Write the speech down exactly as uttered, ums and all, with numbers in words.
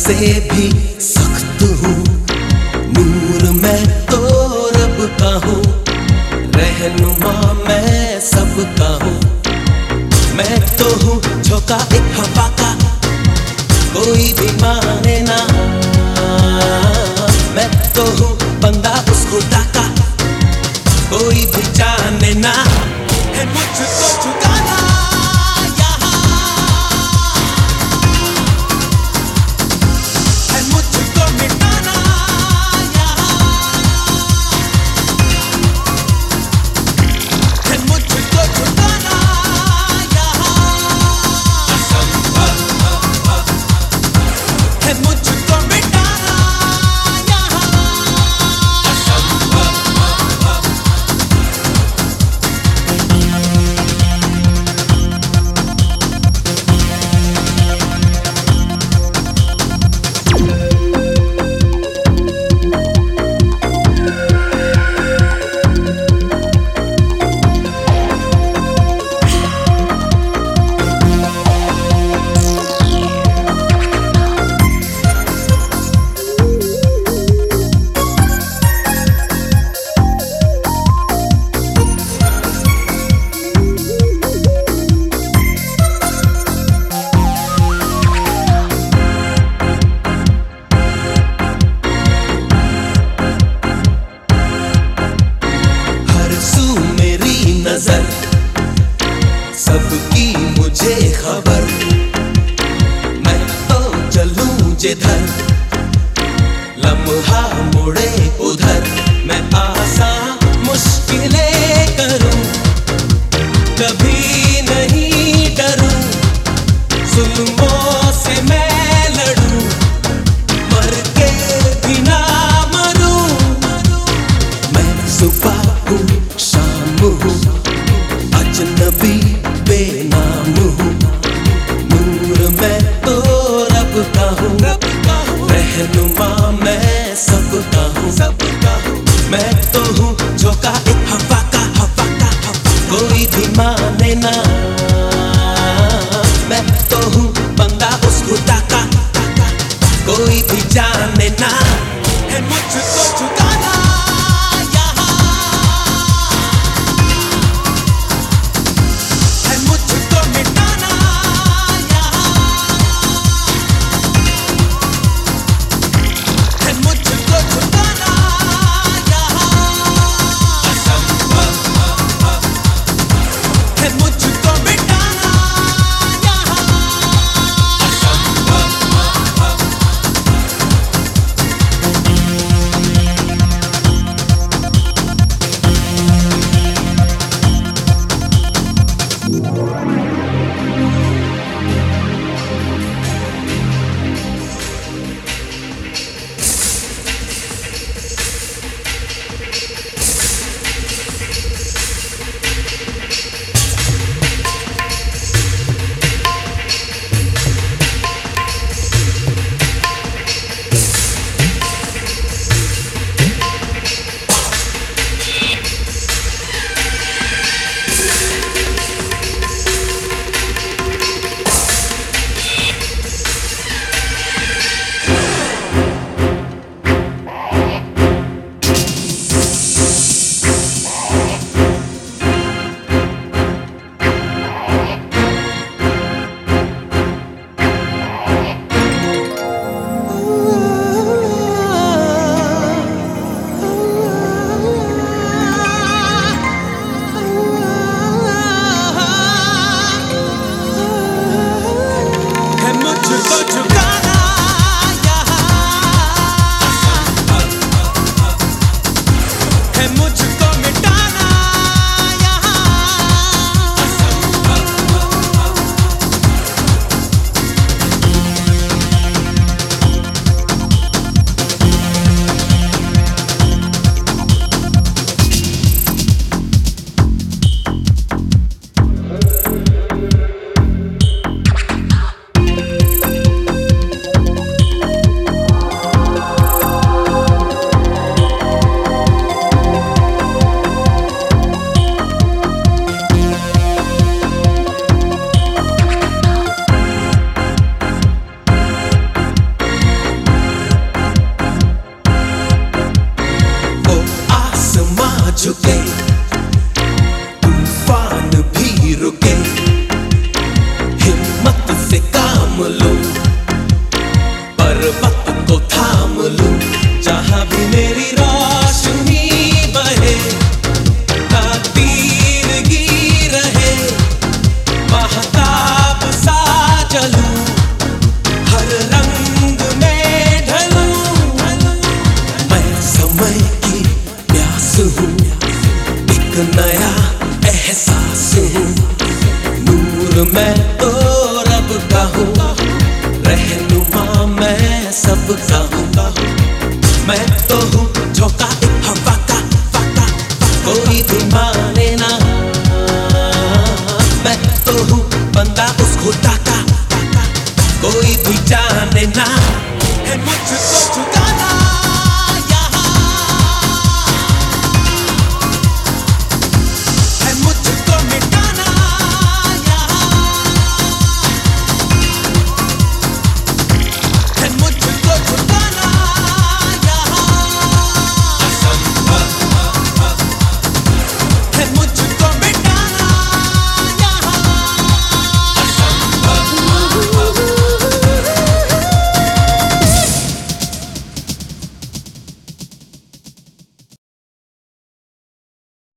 से भी सख्त हूँ, नूर मैं तो रब का हूँ, रहनुमा मैं सबका हूँ। मैं तो हूँ झोंका एक हवा का, कोई भी माने ना। मैं तो हूँ बंदा उस खुदा का, कोई भी जाने ना। है मुझको झुकाना नजर, सबकी मुझे खबर। मैं तो चलूं जिधर, लम्हा मुड़े उधर। मैं आसान मुश्किलें करूं, कभी नहीं डरूं। जुल्मों से मैं लड़ूं, मर के भी ना मरूं। मैं सुबह हूँ शाम हूँ, अजनबी बेनाम हूँ, नूर मैं तो रब का हूँ। झुके, तूफान भी रुके, हिम्मत से काम लो, पर्वत को थाम लो, जहां भी मेरी रोशनी बहे, तीरगी रहे, महताब सा जलूं, हर रंग में ढलूं। मैं समय की प्यास हूँ, एक नया एहसास हूँ, नूर मैं तो रब का हूँ, रहनुमा मैं सबका हूँ। मैं तो हूँ झोंका एक हवा का, फाका, कोई भी माने ना। मैं तो हूँ बंदा उस खुदा का, कोई भी जाने ना है मुझको ठिकाना।